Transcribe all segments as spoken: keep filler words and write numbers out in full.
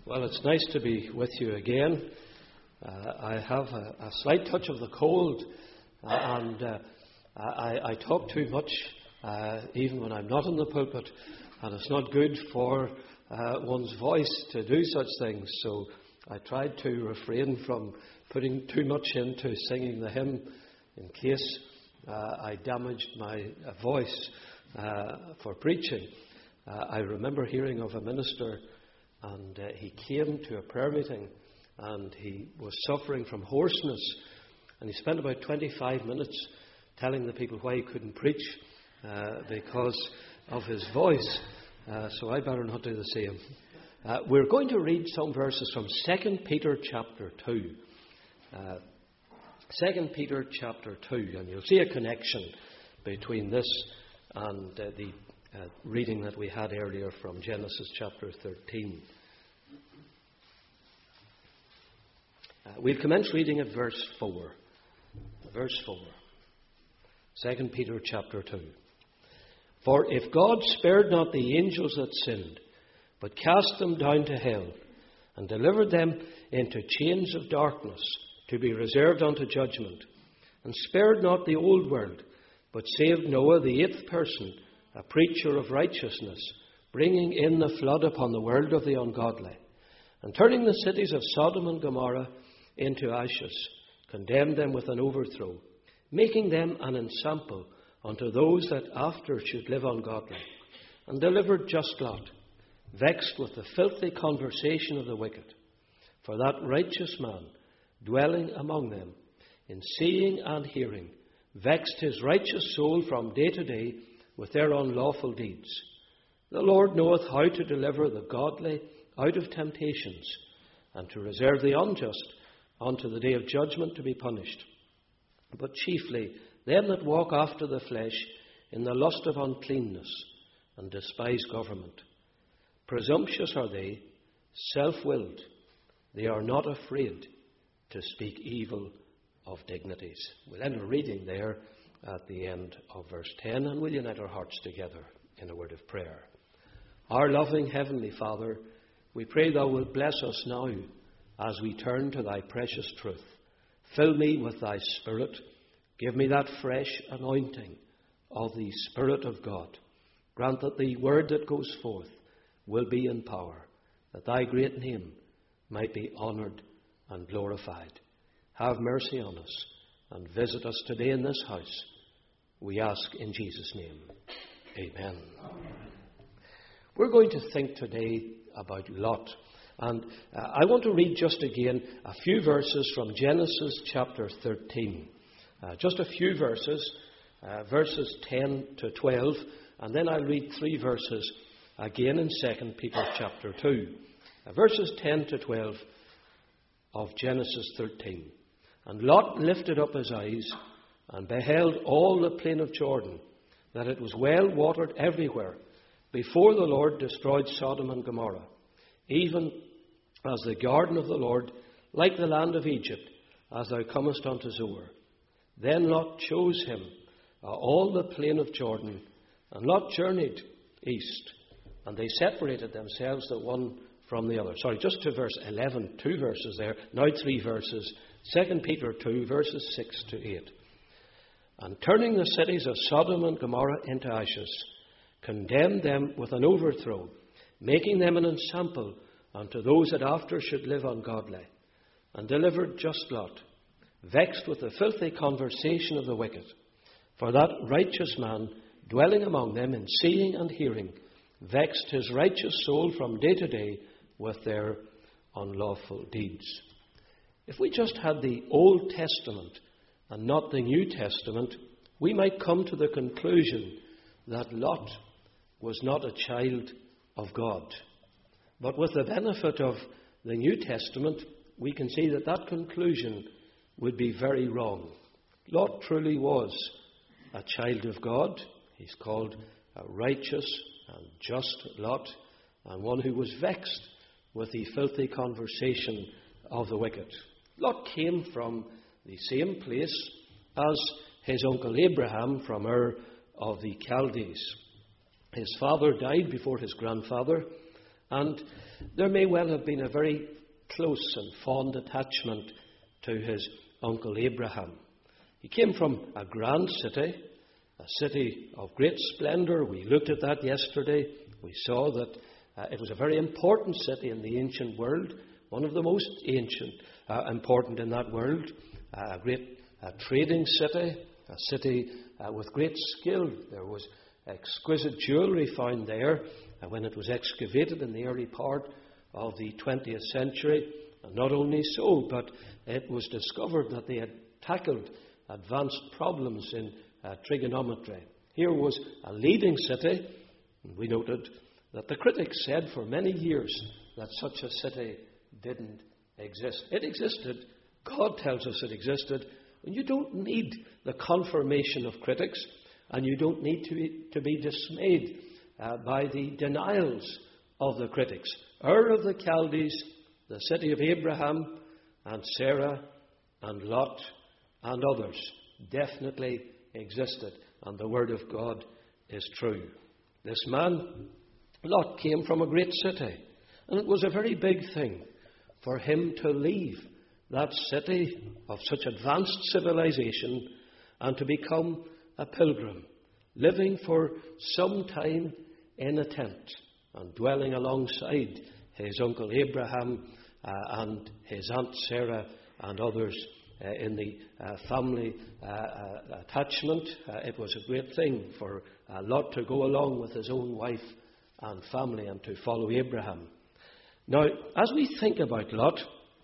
Well, it's nice to be with you again. Uh, I have a, a slight touch of the cold, uh, and uh, I, I talk too much, uh, even when I'm not in the pulpit, and it's not good for uh, one's voice to do such things. So I tried to refrain from putting too much into singing the hymn in case uh, I damaged my uh, voice uh, for preaching. Uh, I remember hearing of a minister, and uh, he came to a prayer meeting, and he was suffering from hoarseness, and he spent about twenty-five minutes telling the people why he couldn't preach uh, because of his voice. Uh, so I better not do the same. Uh, we're going to read some verses from Second Peter chapter two. Uh, Second Peter chapter two, and you'll see a connection between this and uh, the uh, reading that we had earlier from Genesis chapter thirteen. Uh, we'll commence reading at verse four. Verse four. Second Peter chapter two. For if God spared not the angels that sinned, but cast them down to hell, and delivered them into chains of darkness, to be reserved unto judgment, and spared not the old world, but saved Noah, the eighth person, a preacher of righteousness, bringing in the flood upon the world of the ungodly, and turning the cities of Sodom and Gomorrah into ashes, condemned them with an overthrow, making them an ensample unto those that after should live ungodly, and delivered just Lot, vexed with the filthy conversation of the wicked. For that righteous man, dwelling among them, in seeing and hearing, vexed his righteous soul from day to day with their unlawful deeds. The Lord knoweth how to deliver the godly out of temptations, and to reserve the unjust unto the day of judgment to be punished. But chiefly them that walk after the flesh in the lust of uncleanness, and despise government. Presumptuous are they, self-willed. They are not afraid to speak evil of dignities. We'll end our reading there at the end of verse ten, and we'll unite our hearts together in a word of prayer. Our loving Heavenly Father, we pray Thou wilt bless us now as we turn to Thy precious truth. Fill me with Thy Spirit. Give me that fresh anointing of the Spirit of God. Grant that the word that goes forth will be in power, that Thy great name might be honoured and glorified. Have mercy on us and visit us today in this house. We ask in Jesus' name. Amen. Amen. We're going to think today about Lot. And uh, I want to read just again a few verses from Genesis chapter thirteen. Uh, just a few verses, uh, verses ten to twelve. And then I'll read three verses again in Second Peter chapter two. Uh, verses ten to twelve of Genesis thirteen. And Lot lifted up his eyes and beheld all the plain of Jordan, that it was well watered everywhere, before the Lord destroyed Sodom and Gomorrah, even as the garden of the Lord, like the land of Egypt, as thou comest unto Zoar. Then Lot chose him uh, all the plain of Jordan, and Lot journeyed east, and they separated themselves the one from the other. Sorry, just to verse eleven, two verses there, now three verses. Second Peter two, verses six to eight. And turning the cities of Sodom and Gomorrah into ashes, condemned them with an overthrow, making them an ensample unto those that after should live ungodly, and delivered just Lot, vexed with the filthy conversation of the wicked. For that righteous man, dwelling among them in seeing and hearing, vexed his righteous soul from day to day with their unlawful deeds. If we just had the Old Testament and not the New Testament, we might come to the conclusion that Lot was not a child of God. But with the benefit of the New Testament, we can see that that conclusion would be very wrong. Lot truly was a child of God. He's called a righteous and just Lot, and one who was vexed with the filthy conversation of the wicked. Lot came from the same place as his uncle Abraham from Ur of the Chaldees. His father died before his grandfather, And there may well have been a very close and fond attachment to his uncle Abraham. He came from a grand city, a city of great splendour. We looked at that yesterday. We saw that uh, it was a very important city in the ancient world, one of the most ancient, uh, important in that world, uh, a great uh, trading city, a city uh, with great skill. There was exquisite jewellery found there uh, when it was excavated in the early part of the twentieth century. And not only so, but it was discovered that they had tackled advanced problems in uh, trigonometry. Here was a leading city, and we noted that the critics said for many years that such a city didn't exist. It existed. God tells us it existed. And you don't need the confirmation of critics, and you don't need to be, to be dismayed uh, by the denials of the critics. Ur of the Chaldees, the city of Abraham and Sarah and Lot and others, definitely existed, and the word of God is true. This man, Lot, came from a great city, and it was a very big thing for him to leave that city of such advanced civilization and to become a pilgrim, living for some time in a tent and dwelling alongside his uncle Abraham uh, and his aunt Sarah and others uh, in the uh, family uh, uh, attachment. Uh, it was a great thing for uh, Lot to go along with his own wife and family and to follow Abraham. Now, as we think about Lot,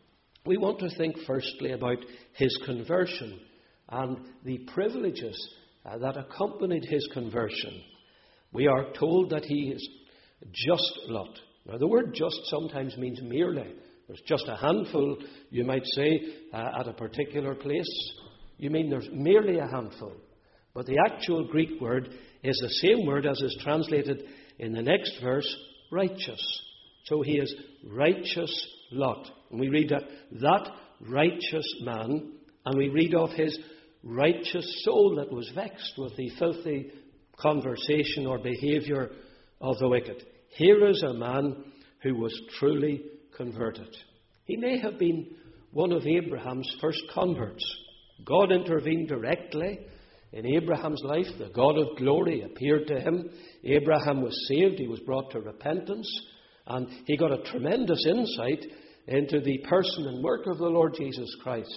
we want to think firstly about his conversion and the privileges uh, that accompanied his conversion. We are told that he is just Lot. Now, the word just sometimes means merely. There's just a handful, you might say, uh, at a particular place. You mean there's merely a handful. But the actual Greek word is the same word as is translated in the next verse, righteous. So he is righteous Lot. And we read that, that righteous man, and we read of his righteous soul that was vexed with the filthy conversation or behaviour of the wicked. Here is a man who was truly converted. He may have been one of Abraham's first converts. God intervened directly in Abraham's life. The God of glory appeared to him. Abraham was saved. He was brought to repentance. And he got a tremendous insight into the person and work of the Lord Jesus Christ.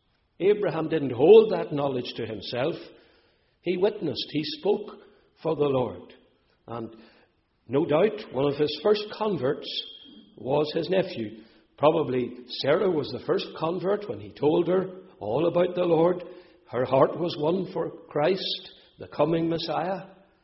Abraham didn't hold that knowledge to himself. He witnessed. He spoke for the Lord. And no doubt one of his first converts was his nephew. Probably Sarah was the first convert when he told her all about the Lord. Her heart was won for Christ, the coming Messiah.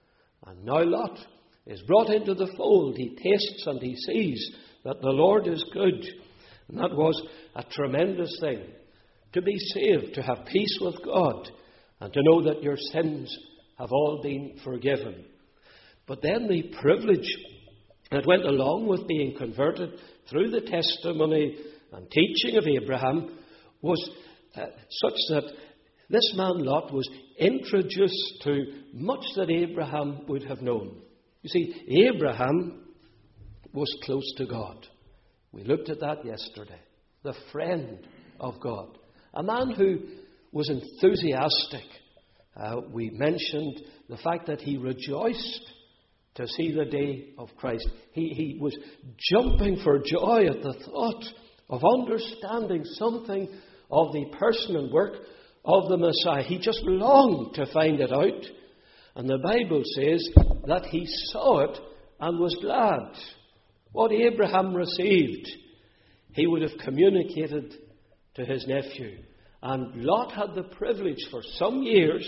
And now Lot is brought into the fold. He tastes and he sees that the Lord is good. And that was a tremendous thing. To be saved, to have peace with God, and to know that your sins have all been forgiven. But then the privilege that went along with being converted through the testimony and teaching of Abraham was uh, such that this man Lot was introduced to much that Abraham would have known. You see, Abraham was close to God. We looked at that yesterday. The friend of God. A man who was enthusiastic. Uh, we mentioned the fact that he rejoiced to see the day of Christ. He, he was jumping for joy at the thought of understanding something of the person and work of the Messiah. He just longed to find it out. And the Bible says that he saw it and was glad. What Abraham received, he would have communicated to his nephew. And Lot had the privilege for some years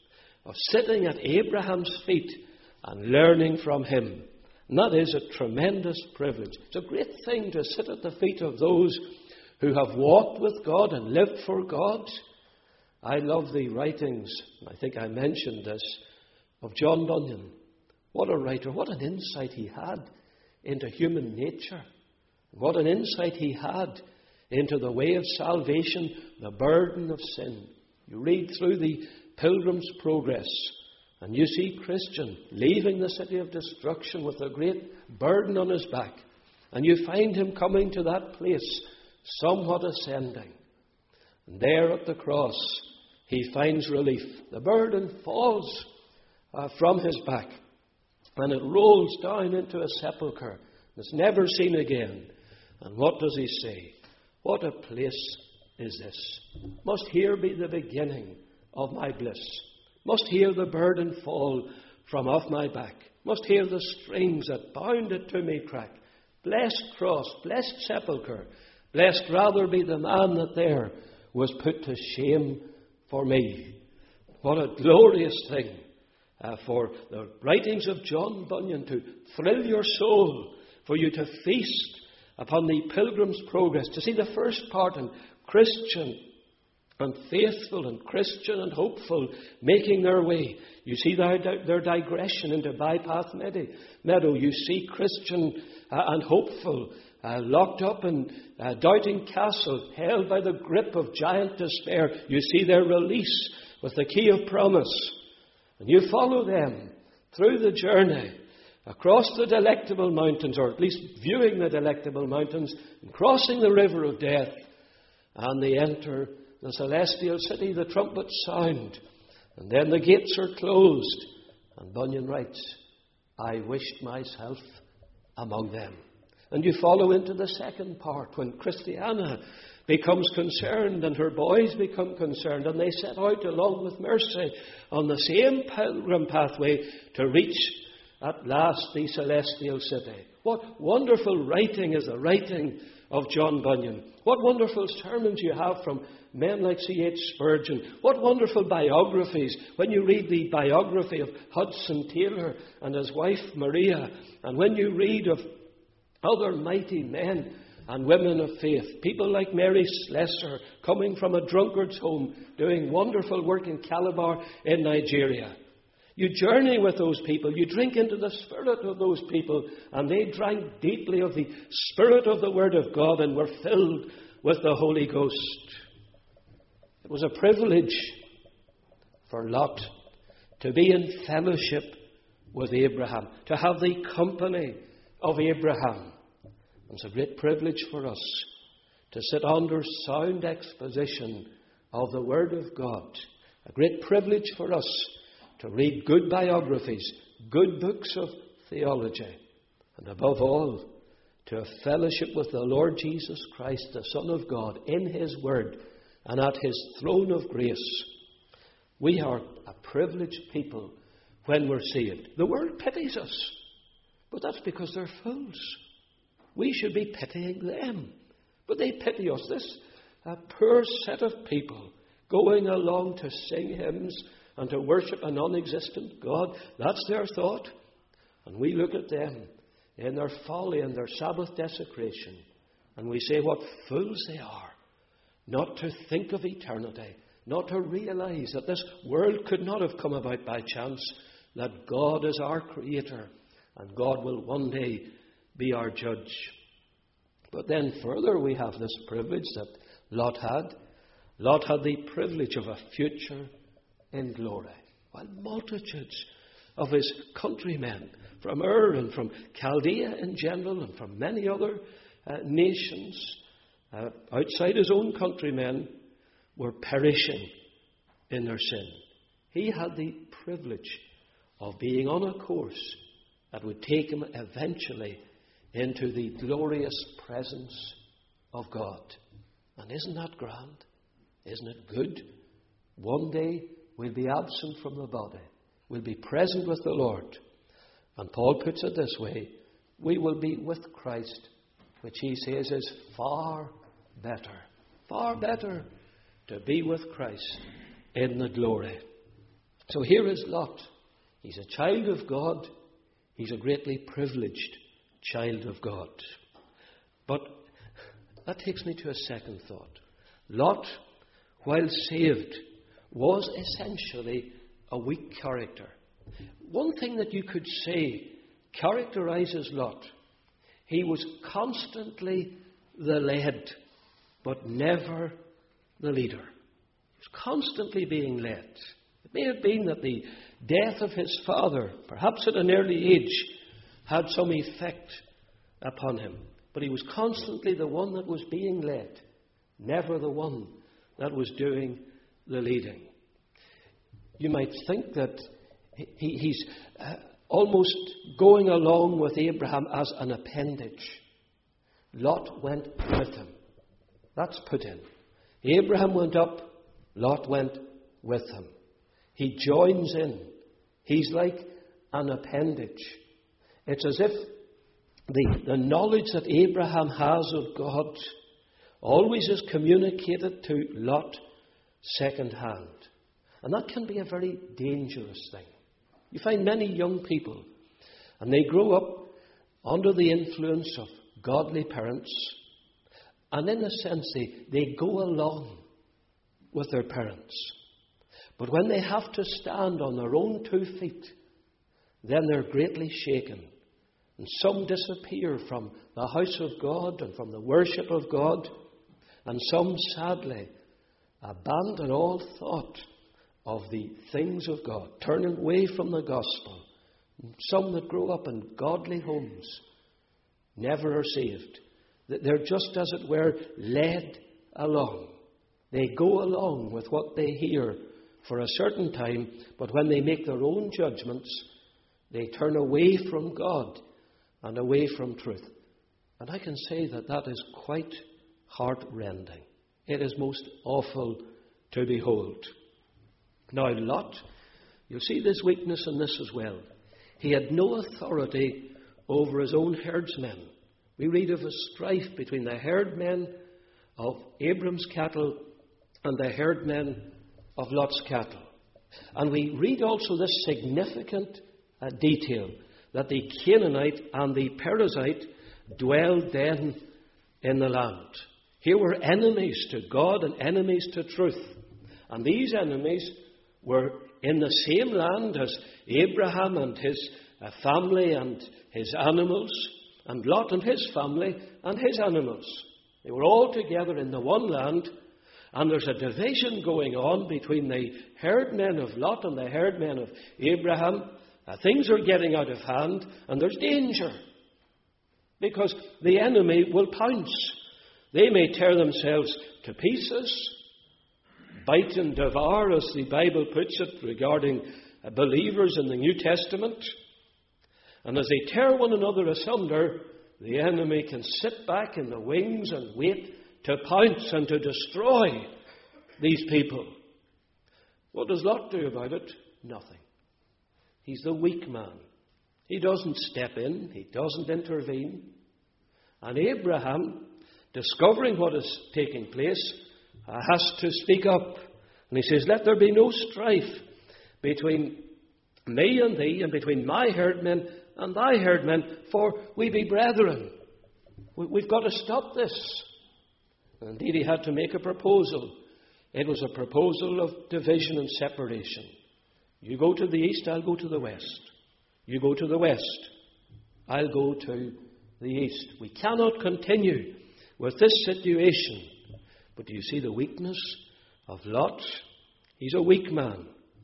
of sitting at Abraham's feet and learning from him. And that is a tremendous privilege. It's a great thing to sit at the feet of those who have walked with God and lived for God. I love the writings, I think I mentioned this, of John Bunyan. What a writer, what an insight he had into human nature. What an insight he had into the way of salvation, the burden of sin. You read through the Pilgrim's Progress, and you see Christian leaving the city of destruction with a great burden on his back. And you find him coming to that place, somewhat ascending. And there at the cross, he finds relief. The burden falls uh, from his back, and it rolls down into a sepulchre. It's never seen again. And what does he say? What a place is this? Must here be the beginning of my bliss. Must here the burden fall from off my back. Must here the strings that bound it to me crack. Blessed cross, blessed sepulchre. Blessed rather be the man that there was put to shame for me. What a glorious thing uh, for the writings of John Bunyan to thrill your soul, for you to feast upon the Pilgrim's Progress, to see the first part in Christian and faithful and Christian and hopeful making their way. You see their, their digression into Bypath Meadow. You see Christian uh, and hopeful uh, locked up in uh, Doubting Castle, held by the grip of giant despair. You see their release with the key of promise. And you follow them through the journey across the Delectable Mountains, or at least viewing the Delectable Mountains, and crossing the river of death. And they enter the celestial city, the trumpets sound, and then the gates are closed. And Bunyan writes, I wished myself among them. And you follow into the second part, when Christiana becomes concerned and her boys become concerned, and they set out along with Mercy on the same pilgrim pathway to reach at last the celestial city. What wonderful writing is the writing of John Bunyan. What wonderful sermons you have from men like C H Spurgeon. What wonderful biographies. When you read the biography of Hudson Taylor and his wife Maria, and when you read of other mighty men and women of faith, people like Mary Slessor, coming from a drunkard's home, doing wonderful work in Calabar in Nigeria. You journey with those people, you drink into the spirit of those people, and they drank deeply of the spirit of the Word of God and were filled with the Holy Ghost. It was a privilege for Lot to be in fellowship with Abraham, to have the company of Abraham. It's a great privilege for us to sit under sound exposition of the Word of God. A great privilege for us to read good biographies, good books of theology, and above all, to have fellowship with the Lord Jesus Christ, the Son of God, in His Word and at His throne of grace. We are a privileged people when we're saved. The world pities us, but that's because they're fools. We should be pitying them, but they pity us. This a poor set of people going along to sing hymns and to worship a non-existent God, that's their thought. And we look at them in their folly and their Sabbath desecration, and we say what fools they are, not to think of eternity, not to realize that this world could not have come about by chance, that God is our Creator, and God will one day be our judge. But then further we have this privilege that Lot had. Lot had the privilege of a future in glory, while multitudes of his countrymen from Ur and from Chaldea in general and from many other uh, nations uh, outside his own countrymen were perishing in their sin. He had the privilege of being on a course that would take him eventually into the glorious presence of God. And isn't that grand? Isn't it good? One day we'll be absent from the body. We'll be present with the Lord. And Paul puts it this way: we will be with Christ, which he says is far better. Far better to be with Christ in the glory. So here is Lot. He's a child of God. He's a greatly privileged child of God. But that takes me to a second thought. Lot, while saved, was essentially a weak character. One thing that you could say characterizes Lot: he was constantly the led, but never the leader. He was constantly being led. It may have been that the death of his father, perhaps at an early age, had some effect upon him. but he was constantly the one that was being led, never the one that was doing the leading. You might think that he, he's uh, almost going along with Abraham as an appendage. Lot went with him. That's put in. Abraham went up, Lot went with him. He joins in. He's like an appendage. It's as if the, the knowledge that Abraham has of God always is communicated to Lot second hand. And that can be a very dangerous thing. You find many young people, and they grow up under the influence of godly parents, and in a sense they, they go along with their parents. But when they have to stand on their own two feet, then they're greatly shaken. And some disappear from the house of God and from the worship of God, and some sadly abandon all thought of the things of God, turning away from the gospel. Some that grow up in godly homes never are saved. They're just, as it were, led along. They go along with what they hear for a certain time, but when they make their own judgments, they turn away from God and away from truth. And I can say that that is quite heart-rending. It is most awful to behold. Now, Lot, you'll see this weakness in this as well. He had no authority over his own herdsmen. We read of a strife between the herdmen of Abram's cattle and the herdmen of Lot's cattle. And we read also this significant uh, detail that the Canaanite and the Perizzite dwelled then in the land. Here were enemies to God and enemies to truth. And these enemies were in the same land as Abraham and his uh, family and his animals, and Lot and his family and his animals. They were all together in the one land, and there's a division going on between the herdmen of Lot and the herdmen of Abraham. Uh, things are getting out of hand, and there's danger, because the enemy will pounce. They may tear themselves to pieces, bite and devour, as the Bible puts it regarding uh, believers in the New Testament. And as they tear one another asunder, the enemy can sit back in the wings and wait to pounce and to destroy these people. What does Lot do about it? Nothing. He's the weak man. He doesn't step in. He doesn't intervene. And Abraham, discovering what is taking place, uh, has to speak up. And he says, "Let there be no strife between me and thee, and between my herdmen and thy herdmen, for we be brethren." We've got to stop this. And indeed, he had to make a proposal. It was a proposal of division and separation. You go to the east, I'll go to the west. You go to the west, I'll go to the east. We cannot continue with this situation. But do you see the weakness of Lot? He's a weak man.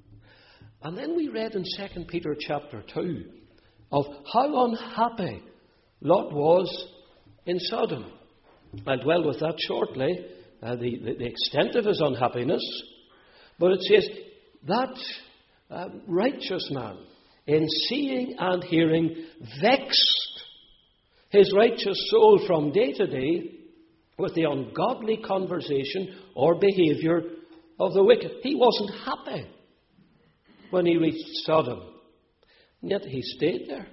And then we read in Second Peter chapter two of how unhappy Lot was in Sodom. I'll dwell with that shortly, uh, the, the, the extent of his unhappiness. But it says, that uh, righteous man, in seeing and hearing, vexed his righteous soul from day to day with the ungodly conversation or behaviour of the wicked. He wasn't happy when he reached Sodom, and yet he stayed there.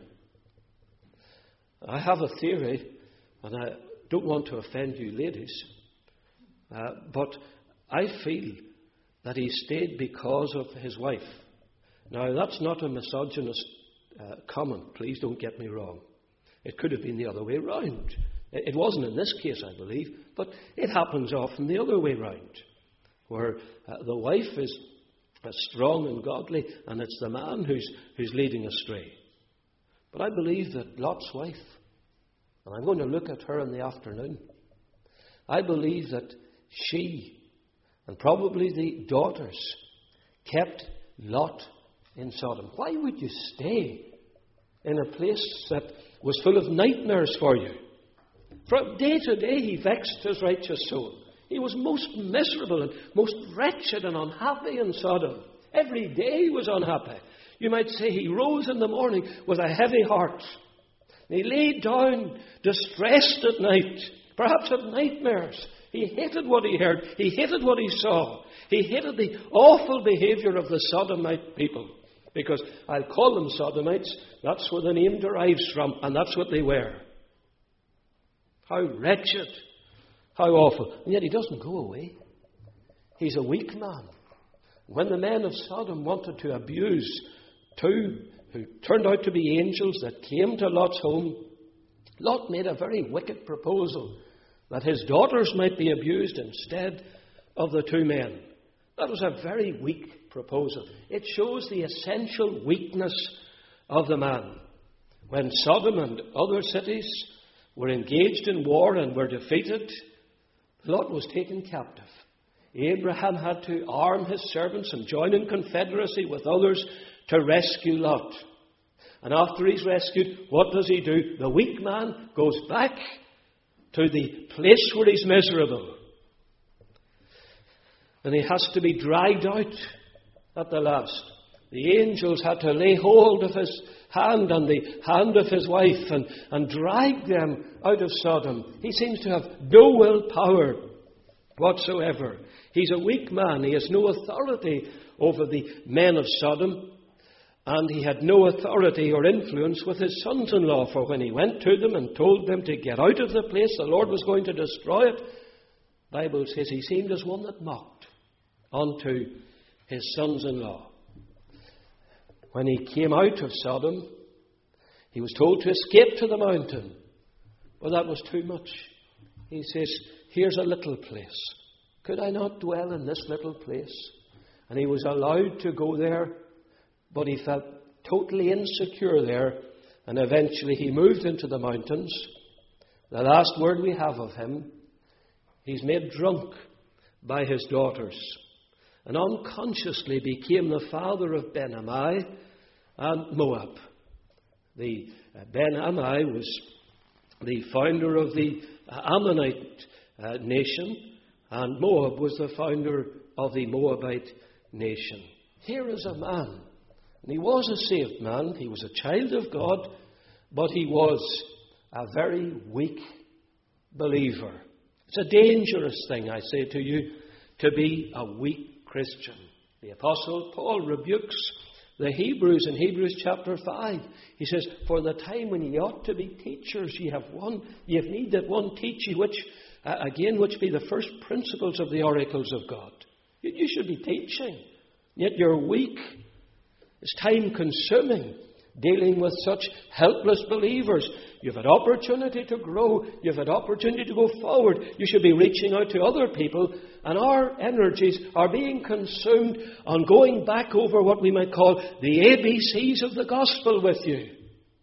I have a theory, and I don't want to offend you ladies, uh, but I feel that he stayed because of his wife. Now, that's not a misogynist uh, comment, please don't get me wrong. It could have been the other way round. It wasn't in this case, I believe, but it happens often the other way round, where uh, the wife is uh, strong and godly, and it's the man who's, who's leading astray. But I believe that Lot's wife, and I'm going to look at her in the afternoon, I believe that she, and probably the daughters, kept Lot in Sodom. Why would you stay in a place that was full of nightmares for you? From day to day he vexed his righteous soul. He was most miserable and most wretched and unhappy in Sodom. Every day he was unhappy. You might say he rose in the morning with a heavy heart. He lay down distressed at night, perhaps had nightmares. He hated what he heard. He hated what he saw. He hated the awful behaviour of the Sodomite people. Because I'll call them Sodomites. That's where the name derives from, and that's what they were. How wretched. How awful. And yet he doesn't go away. He's a weak man. When the men of Sodom wanted to abuse two who turned out to be angels that came to Lot's home, Lot made a very wicked proposal that his daughters might be abused instead of the two men. That was a very weak proposal. It shows the essential weakness of the man. When Sodom and other cities were engaged in war and were defeated, Lot was taken captive. Abraham had to arm his servants and join in confederacy with others to rescue Lot. And after he's rescued, what does he do? The weak man goes back to the place where he's miserable. And he has to be dragged out at the last. The angels had to lay hold of his hand and the hand of his wife and, and drag them out of Sodom. He seems to have no willpower whatsoever. He's a weak man. He has no authority over the men of Sodom. And he had no authority or influence with his sons-in-law, for when he went to them and told them to get out of the place, the Lord was going to destroy it. The Bible says he seemed as one that mocked unto his sons-in-law. When he came out of Sodom, he was told to escape to the mountain. Well, that was too much. He says, here's a little place. Could I not dwell in this little place? And he was allowed to go there, but he felt totally insecure there, and eventually he moved into the mountains. The last word we have of him, he's made drunk by his daughters, and unconsciously became the father of Ben-Ammi and Moab. The uh, Ben-Ammi was the founder of the uh, Ammonite uh, nation, and Moab was the founder of the Moabite nation. Here is a man. And he was a saved man. He was a child of God, but he was a very weak believer. It's a dangerous thing, I say to you, to be a weak Christian. The Apostle Paul rebukes the Hebrews in Hebrews chapter five. He says, for the time when ye ought to be teachers, ye have one, ye have need that one teach you, which, uh, again, which be the first principles of the oracles of God. You, you should be teaching, yet you're weak. It's time-consuming dealing with such helpless believers. You've had opportunity to grow. You've had opportunity to go forward. You should be reaching out to other people. And our energies are being consumed on going back over what we might call the A B Cs of the gospel with you.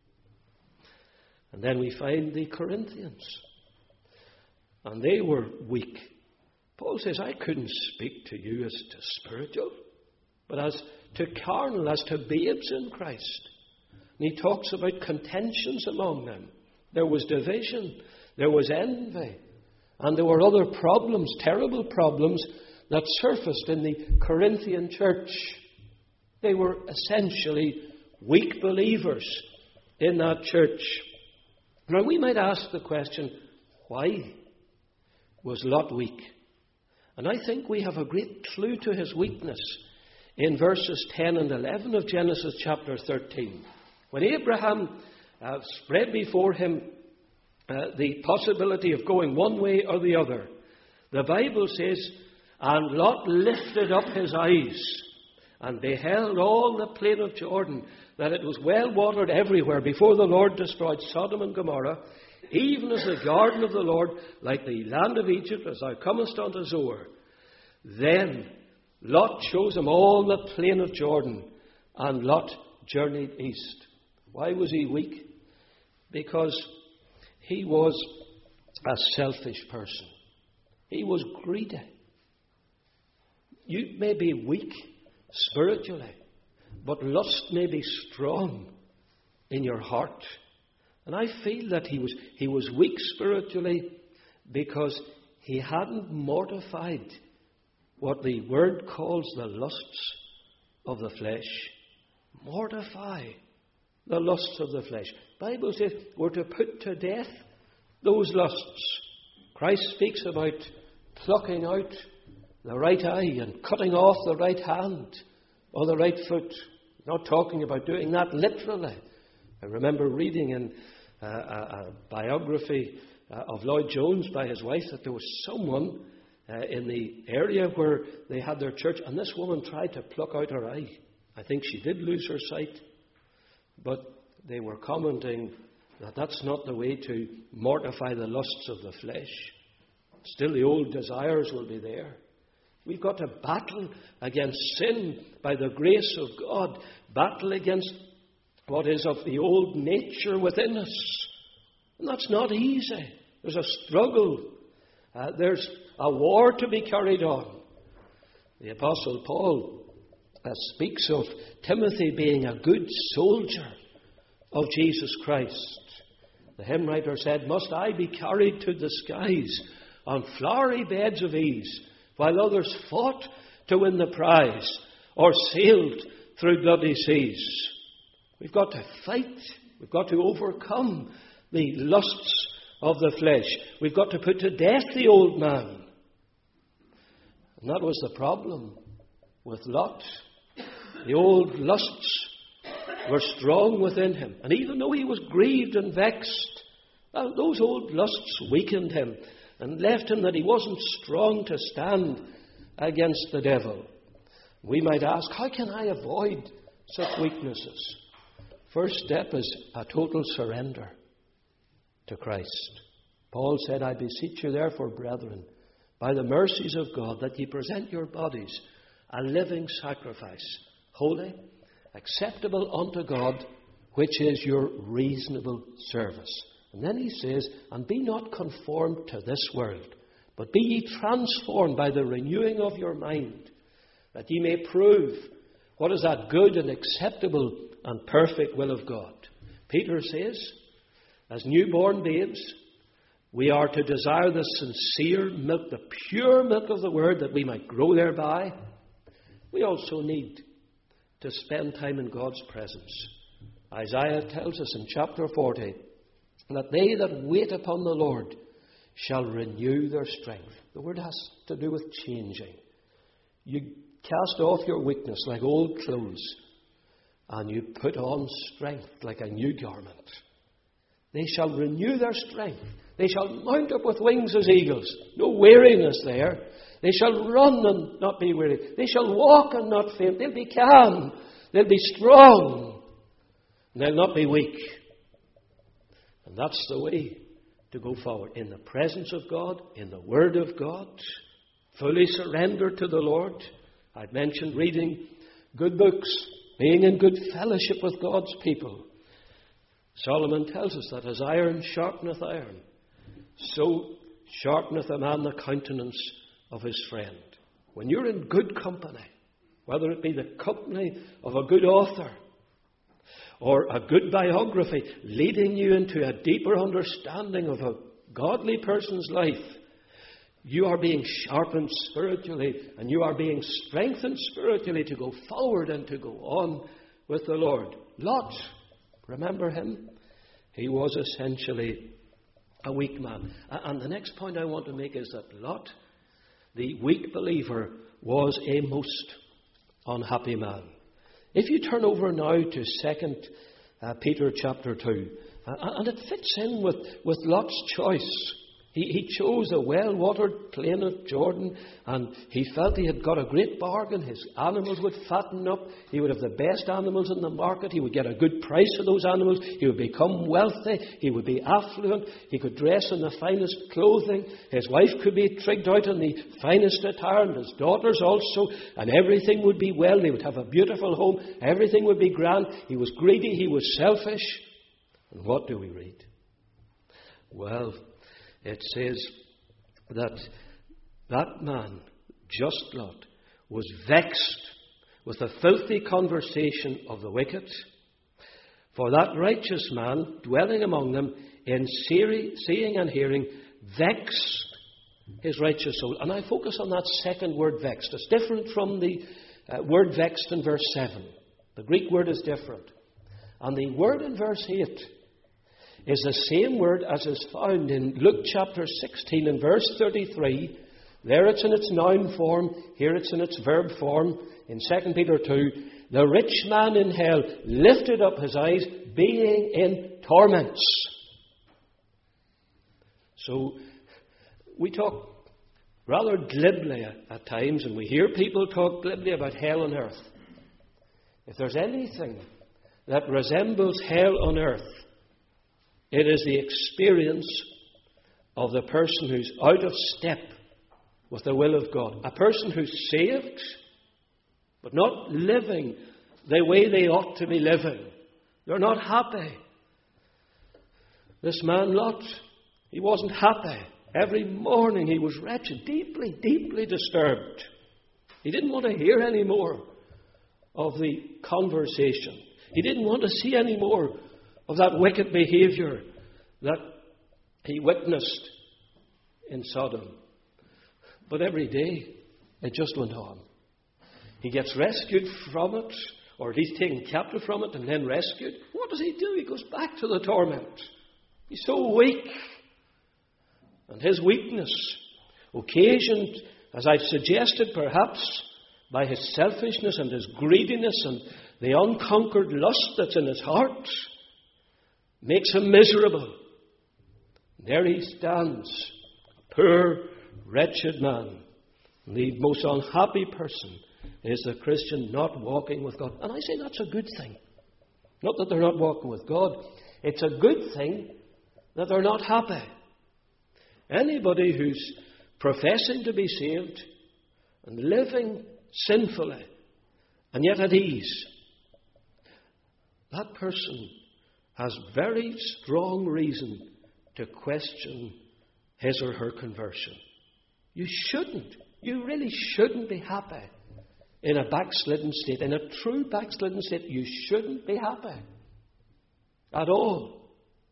And then we find the Corinthians. And they were weak. Paul says, I couldn't speak to you as to spiritual, but as to carnal, as to babes in Christ. And he talks about contentions among them. There was division, there was envy, and there were other problems, terrible problems, that surfaced in the Corinthian church. They were essentially weak believers in that church. Now we might ask the question, why was Lot weak? And I think we have a great clue to his weakness in verses ten and eleven of Genesis chapter thirteen. When Abraham uh, spread before him uh, the possibility of going one way or the other, the Bible says, and Lot lifted up his eyes and beheld all the plain of Jordan, that it was well watered everywhere before the Lord destroyed Sodom and Gomorrah, even as the garden of the Lord, like the land of Egypt, as thou comest unto Zoar. Then Lot shows him all the plain of Jordan, and Lot journeyed east. Why was he weak? Because he was a selfish person. He was greedy. You may be weak spiritually, but lust may be strong in your heart. And I feel that he was, he was weak spiritually because he hadn't mortified what the Word calls the lusts of the flesh. Mortify the lusts of the flesh. The Bible says we're to put to death those lusts. Christ speaks about plucking out the right eye and cutting off the right hand or the right foot. Not talking about doing that literally. I remember reading in uh, a, a biography uh, of Lloyd Jones by his wife that there was someone uh, in the area where they had their church, and this woman tried to pluck out her eye. I think she did lose her sight, but they were commenting that that's not the way to mortify the lusts of the flesh. Still, the old desires will be there. We've got to battle against sin by the grace of God. Battle against what is of the old nature within us. And that's not easy. There's a struggle. Uh, there's a war to be carried on. The Apostle Paul uh, speaks of Timothy being a good soldier of Jesus Christ. The hymn writer said, "Must I be carried to the skies on flowery beds of ease, while others fought to win the prize, or sailed through bloody seas?" We've got to fight. We've got to overcome the lusts of the flesh. We've got to put to death the old man. And that was the problem with Lot. The old lusts were strong within him. And even though he was grieved and vexed, those old lusts weakened him and left him that he wasn't strong to stand against the devil. We might ask, how can I avoid such weaknesses? First step is a total surrender to Christ. Paul said, "I beseech you therefore, brethren, by the mercies of God, that ye present your bodies a living sacrifice, holy, acceptable unto God, which is your reasonable service." And then he says, "And be not conformed to this world, but be ye transformed by the renewing of your mind, that ye may prove what is that good and acceptable and perfect will of God." Peter says, as newborn babes, we are to desire the sincere milk, the pure milk of the Word, that we might grow thereby. We also need to spend time in God's presence. Isaiah tells us in chapter forty that they that wait upon the Lord shall renew their strength. The word has to do with changing. You cast off your weakness like old clothes, and you put on strength like a new garment. They shall renew their strength. They shall mount up with wings as eagles. No weariness there. They shall run and not be weary. They shall walk and not faint. They'll be calm. They'll be strong. And they'll not be weak. And that's the way to go forward. In the presence of God, in the Word of God, fully surrendered to the Lord. I've mentioned reading good books, being in good fellowship with God's people. Solomon tells us that as iron sharpeneth iron, so sharpeneth a man the countenance of his friend. When you're in good company, whether it be the company of a good author or a good biography leading you into a deeper understanding of a godly person's life, you are being sharpened spiritually and you are being strengthened spiritually to go forward and to go on with the Lord. Lot, remember him? He was essentially a weak man. And the next point I want to make is that Lot, the weak believer, was a most unhappy man. If you turn over now to Second uh, Peter chapter two, uh, and it fits in with, with Lot's choice. He, he chose a well-watered plain of Jordan, and he felt he had got a great bargain. His animals would fatten up. He would have the best animals in the market. He would get a good price for those animals. He would become wealthy. He would be affluent. He could dress in the finest clothing. His wife could be trigged out in the finest attire, and his daughters also, and everything would be well. They would have a beautiful home. Everything would be grand. He was greedy. He was selfish. And what do we read? Well, it says that that man, just Lot, was vexed with the filthy conversation of the wicked, For that righteous man dwelling among them in seeing and hearing vexed his righteous soul. And I focus on that second word, vexed. It's different from the uh, word vexed in verse seven. The Greek word is different. And the word in verse eight is the same word as is found in Luke chapter sixteen and verse thirty-three. There it's in its noun form. Here it's in its verb form. In Second Peter two, the rich man in hell lifted up his eyes, being in torments. So we talk rather glibly at times, and we hear people talk glibly about hell on earth. If there's anything that resembles hell on earth, it is the experience of the person who's out of step with the will of God. A person who's saved, but not living the way they ought to be living. They're not happy. This man Lot, he wasn't happy. Every morning he was wretched, deeply, deeply disturbed. He didn't want to hear any more of the conversation. He didn't want to see any more of that wicked behaviour that he witnessed in Sodom. But every day it just went on. He gets rescued from it, or at least taken captive from it and then rescued. What does he do? He goes back to the torment. He's so weak. And his weakness, occasioned, as I've suggested, perhaps by his selfishness and his greediness and the unconquered lust that's in his heart, makes him miserable. There he stands, a poor, wretched man. The most unhappy person is the Christian not walking with God. And I say that's a good thing. Not that they're not walking with God. It's a good thing that they're not happy. Anybody who's professing to be saved and living sinfully and yet at ease, that person has very strong reason to question his or her conversion. You shouldn't. You really shouldn't be happy in a backslidden state. In a true backslidden state, you shouldn't be happy at all.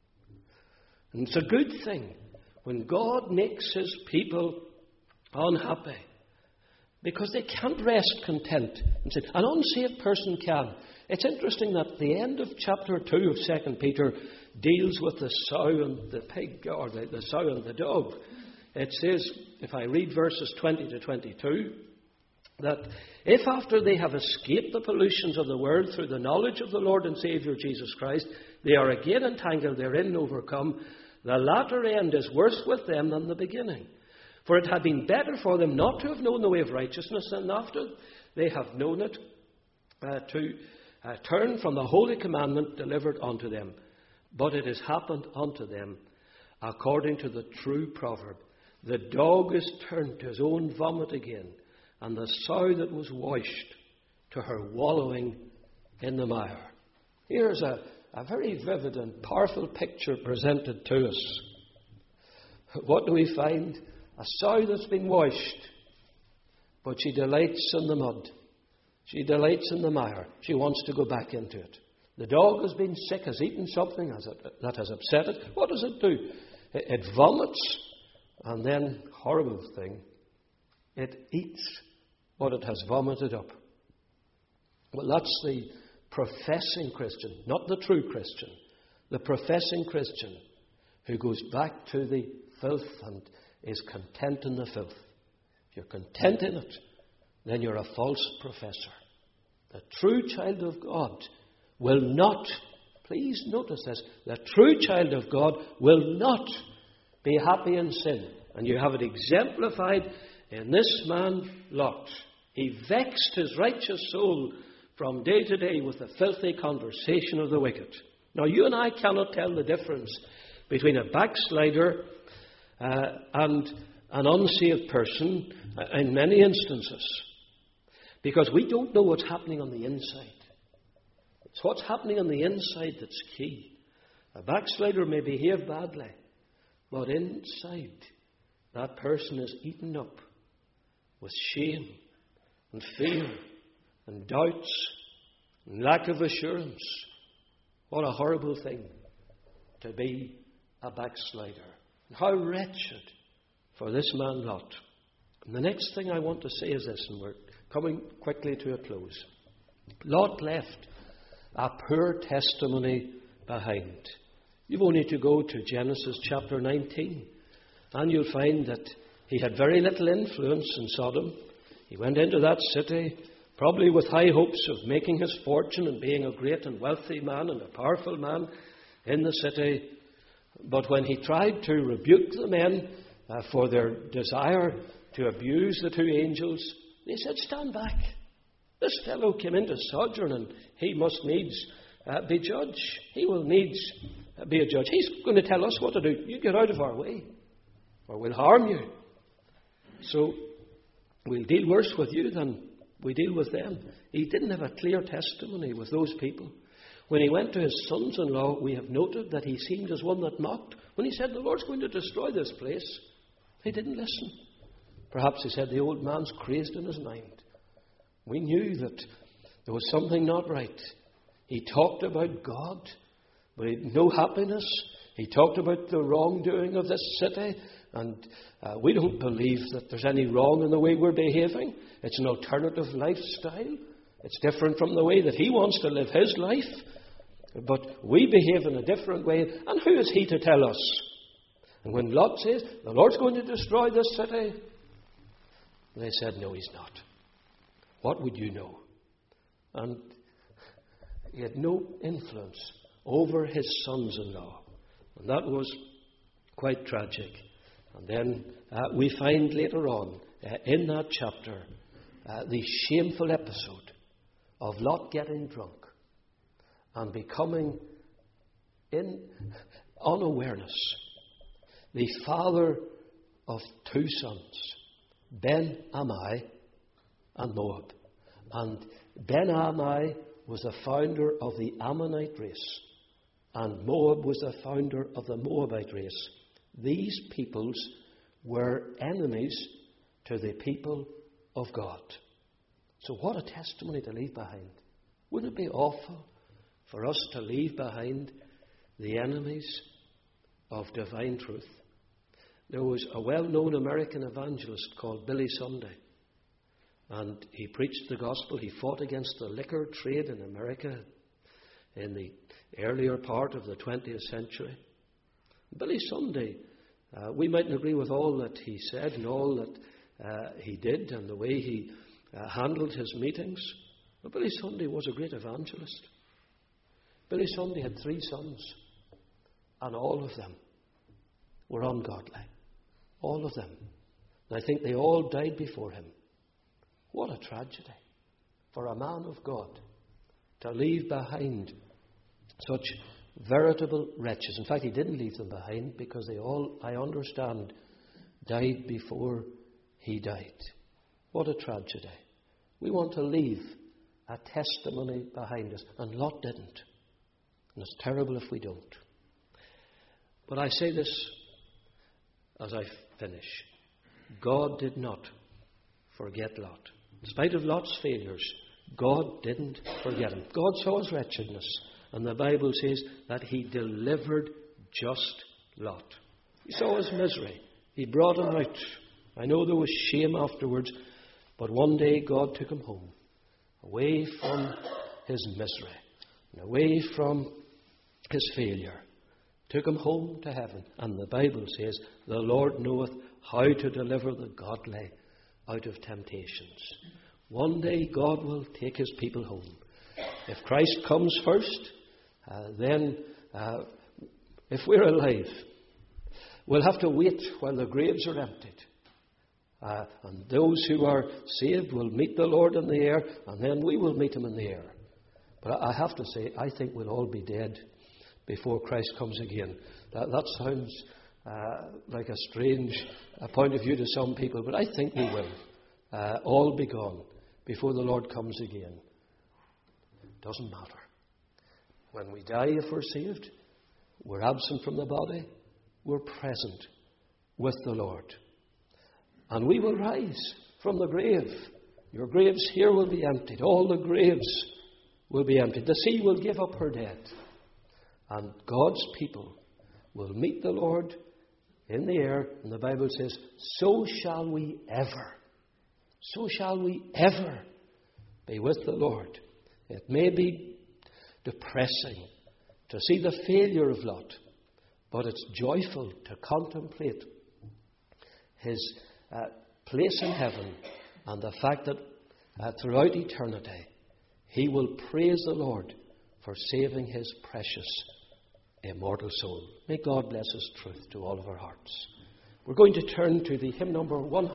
And it's a good thing when God makes his people unhappy, because they can't rest content. An unsaved person can. It's interesting that the end of chapter two of Second Peter deals with the sow and the pig, or the, the sow and the dog. It says, if I read verses twenty to twenty-two, that if after they have escaped the pollutions of the world through the knowledge of the Lord and Saviour Jesus Christ, they are again entangled therein and overcome, the latter end is worse with them than the beginning. For it had been better for them not to have known the way of righteousness than after they have known it, uh, to uh, turn from the holy commandment delivered unto them. But it has happened unto them according to the true proverb. The dog is turned to his own vomit again, and the sow that was washed to her wallowing in the mire. Here's a, a very vivid and powerful picture presented to us. What do we find? A sow that's been washed, but she delights in the mud. She delights in the mire. She wants to go back into it. The dog has been sick, has eaten something has it, that has upset it. What does it do? It, it vomits, and then, horrible thing, it eats what it has vomited up. Well, that's the professing Christian, not the true Christian. The professing Christian who goes back to the filth and is content in the filth. If you're content in it, then you're a false professor. The true child of God will not, please notice this, the true child of God will not be happy in sin. And you have it exemplified in this man Lot. He vexed his righteous soul from day to day with the filthy conversation of the wicked. Now, you and I cannot tell the difference between a backslider uh, and an unsaved person in many instances, because we don't know what's happening on the inside. It's what's happening on the inside that's key. A backslider may behave badly, but inside that person is eaten up with shame and fear and doubts and lack of assurance. What a horrible thing to be a backslider. And how wretched for this man Lot. And the next thing I want to say is this, and we're coming quickly to a close. Lot left a poor testimony behind. You've only to go to Genesis chapter nineteen, and you'll find that he had very little influence in Sodom. He went into that city probably with high hopes of making his fortune and being a great and wealthy man and a powerful man in the city. But when he tried to rebuke the men uh, for their desire to abuse the two angels, they said, "Stand back. This fellow came into sojourn, and he must needs uh, be judge. He will needs uh, be a judge. He's going to tell us what to do. You get out of our way, or we'll harm you. So we'll deal worse with you than we deal with them." He didn't have a clear testimony with those people. When he went to his sons-in-law, we have noted that he seemed as one that mocked. When he said, "The Lord's going to destroy this place," they didn't listen. Perhaps he said, "The old man's crazed in his mind." We knew that there was something not right. He talked about God, but he had no happiness. He talked about the wrongdoing of this city, and uh, we don't believe that there's any wrong in the way we're behaving. It's an alternative lifestyle. It's different from the way that he wants to live his life. But we behave in a different way, and who is he to tell us? And when Lot says, "The Lord's going to destroy this city," they said, "No, he's not. What would you know?" And he had no influence over his sons-in-law. And that was quite tragic. And then uh, we find later on uh, in that chapter uh, the shameful episode of Lot getting drunk and becoming, in unawareness, the father of two sons, Ben-Ammi and Moab. And Ben-Ammi was the founder of the Ammonite race, and Moab was the founder of the Moabite race. These peoples were enemies to the people of God. So what a testimony to leave behind. Wouldn't it be awful for us to leave behind the enemies of divine truth? There was a well-known American evangelist called Billy Sunday, and he preached the gospel. He fought against the liquor trade in America in the earlier part of the twentieth century. Billy Sunday, uh, we mightn't agree with all that he said and all that uh, he did and the way he uh, handled his meetings, but Billy Sunday was a great evangelist. Billy Sunday had three sons, and all of them were ungodly. All of them. And I think they all died before him. What a tragedy for a man of God to leave behind such veritable wretches. In fact, he didn't leave them behind because they all, I understand, died before he died. What a tragedy. We want to leave a testimony behind us, and Lot didn't. And it's terrible if we don't. But I say this as I finish. God did not forget Lot. In spite of Lot's failures, God didn't forget him. God saw his wretchedness, and the Bible says that he delivered just Lot. He saw his misery. He brought him out. I know there was shame afterwards, but one day God took him home, away from his misery, and away from his failure. Took him home to heaven. And the Bible says, the Lord knoweth how to deliver the godly out of temptations. One day God will take his people home. If Christ comes first, uh, then uh, if we're alive, we'll have to wait while the graves are emptied. Uh, and those who are saved will meet the Lord in the air, and then we will meet him in the air. But I have to say, I think we'll all be dead before Christ comes again. That, that sounds uh, like a strange uh, point of view to some people, but I think we will uh, all be gone before the Lord comes again. Doesn't matter. When we die, if we're saved, we're absent from the body, we're present with the Lord. And we will rise from the grave. Your graves here will be emptied. All the graves will be emptied. The sea will give up her dead. And God's people will meet the Lord in the air. And the Bible says, so shall we ever, so shall we ever be with the Lord. It may be depressing to see the failure of Lot, but it's joyful to contemplate his uh, place in heaven and the fact that uh, throughout eternity he will praise the Lord for saving his precious immortal soul. May God bless his truth to all of our hearts. We're going to turn to the hymn number one.